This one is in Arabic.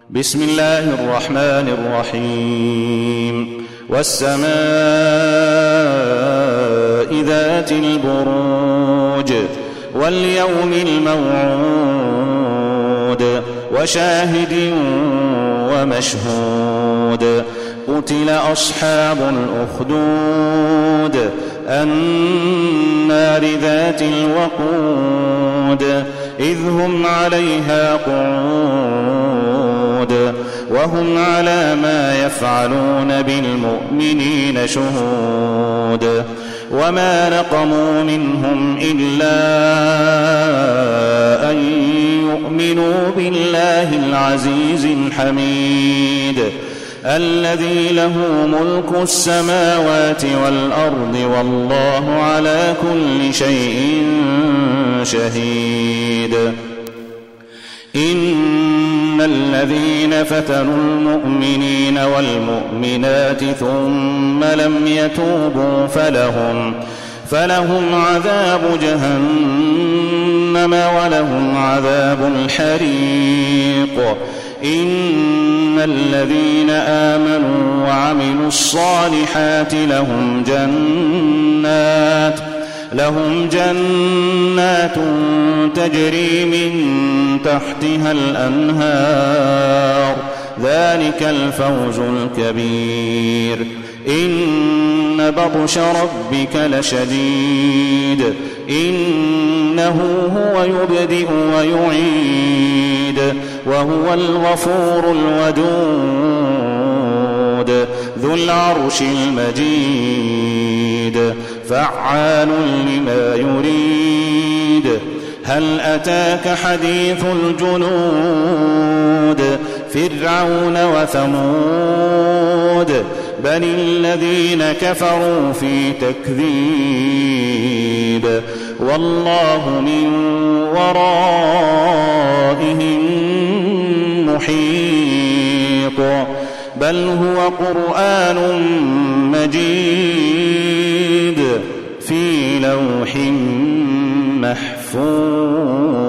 بسم الله الرحمن الرحيم والسماء ذات البروج واليوم الموعود وشاهد ومشهود قتل أصحاب الأخدود النار ذات الوقود إذ هم عليها قعود وهم على ما يفعلون بالمؤمنين شهود وما نقموا منهم إلا أن يؤمنوا بالله العزيز الحميد الذي له ملك السماوات والأرض والله على كل شيء شهيد إن الذين فتنوا المؤمنين والمؤمنات ثم لم يتوبوا فلهم عذاب جهنم ولهم عذاب الحريق إن الذين آمنوا وعملوا الصالحات لهم جنات تجري من تحتها الأنهار ذلك الفوز الكبير إن بطش ربك لشديد إنه هو يبدئ ويعيد وهو الغفور الودود ذو العرش المجيد فعال لما يريد هل أتاك حديث الجنود فرعون وثمود بل الذين كفروا في تكذيب والله من ورائهم محيط بل هو قرآن مجيد في لوح محفوظ.